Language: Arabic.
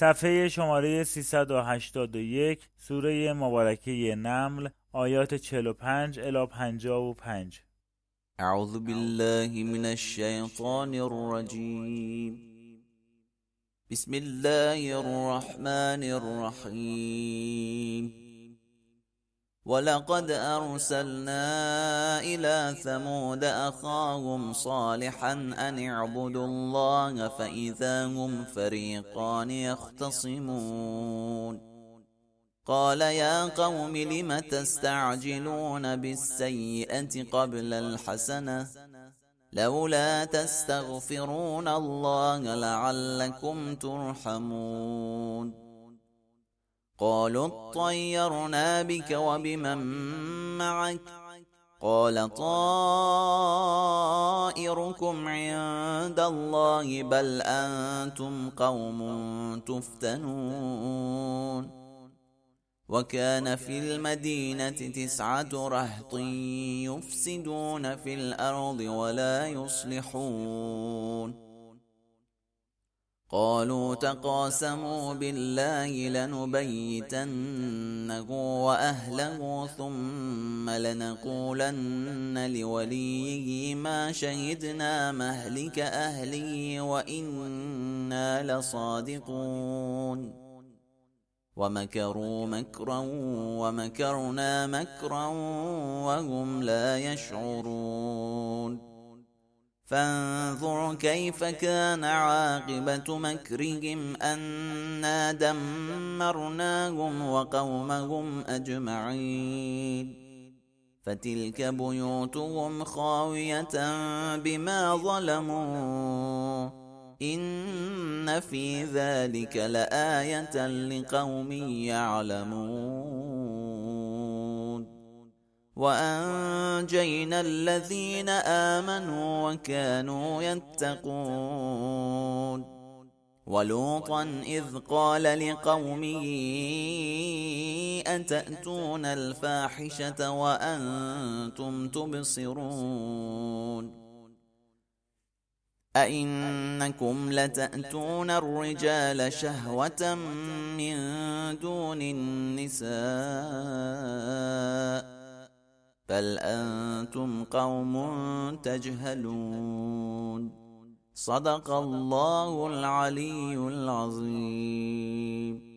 صفحه شماره 381 سوره مبارکه نمل آیات 45 الی 55. اعوذ بالله من الشیطان الرجیم. بسم الله الرحمن الرحیم. ولقد أرسلنا إلى ثمود أخاهم صالحا أن اعبدوا الله فإذا هم فريقان يختصمون. قال يا قوم لم تستعجلون بالسيئة قبل الحسنة لولا تستغفرون الله لعلكم ترحمون. قالوا اطيرنا بك وبمن معك قال طائركم عند الله بل أنتم قوم تفتنون. وكان في المدينة 9 رهط يفسدون في الأرض ولا يصلحون. قالوا تقاسموا بالله لنبيتنه وأهله ثم لنقولن لوليه ما شهدنا مهلك أهله وإنا لصادقون. ومكروا مكرا ومكرنا مكرا وهم لا يشعرون. فانظر كيف كان عاقبة مكرهم أنا دمرناهم وقومهم أجمعين. فتلك بيوتهم خاوية بما ظلموا إن في ذلك لآية لقوم يعلمون. وأنجينا الذين آمنوا وكانوا يتقون. ولوطا إذ قال لقومه أتأتون الفاحشة وأنتم تبصرون أئنكم لتأتون الرجال شهوة من دون النساء بل أنتم قوم تجهلون. صدق الله العلي العظيم.